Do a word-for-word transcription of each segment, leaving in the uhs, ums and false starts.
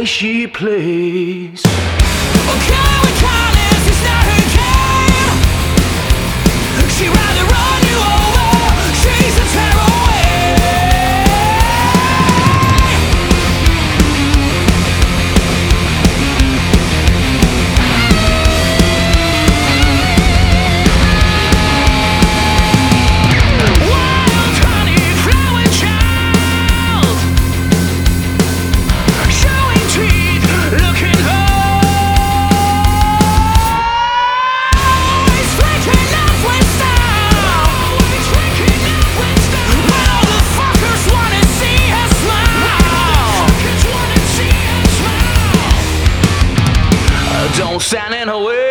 she plays. Okay, we call this, it's not her game. She'd rather run you over. She's a tearaway. Wild honey flower child, showing teeth, looking always flicking up with style. Always flicking up with style. When all the fuckers wanna see her smile. Fuckers wanna see her smile. Don't stand in her way.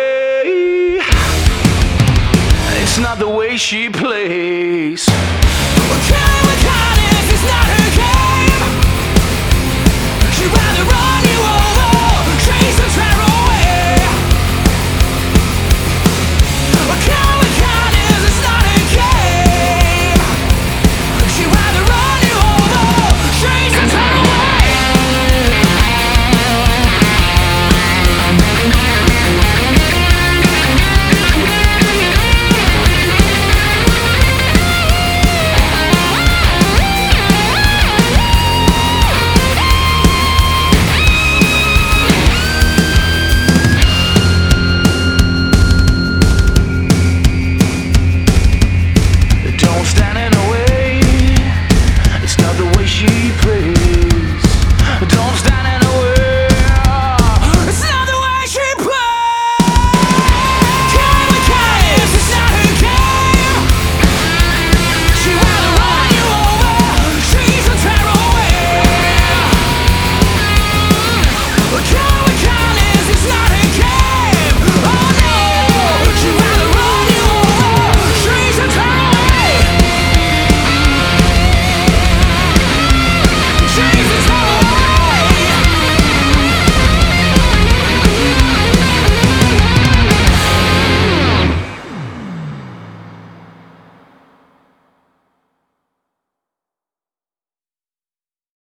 It's not the way she plays. Okay, we